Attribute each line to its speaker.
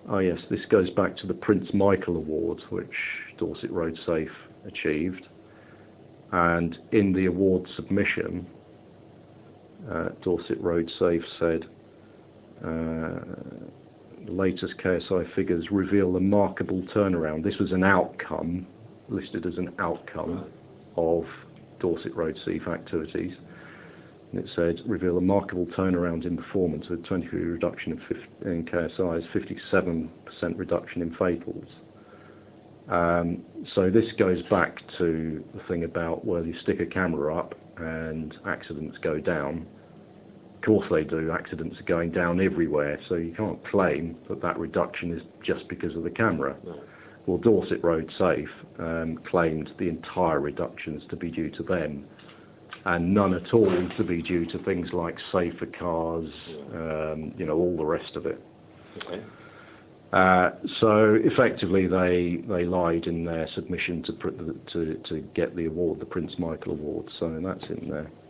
Speaker 1: Oh yes, this goes back to the Prince Michael Award, which Dorset Road Safe achieved. And in the award submission, Dorset Road Safe said, the latest KSI figures reveal a remarkable turnaround. This was an outcome, listed as an outcome of Dorset Road Safe activities. And it said, reveal a remarkable turnaround in performance with 23% reduction in KSIs, 57% reduction in fatals. So this goes back to the thing about, well, you stick a camera up and accidents go down. Of course they do. Accidents are going down everywhere, so you can't claim that that reduction is just because of the camera.
Speaker 2: No.
Speaker 1: Well, Dorset Road Safe claimed the entire reductions to be due to them, and none at all to be due to things like safer cars, all the rest of it.
Speaker 2: Okay.
Speaker 1: So effectively, they lied in their submission to get the award, the Prince Michael Award. So that's in there.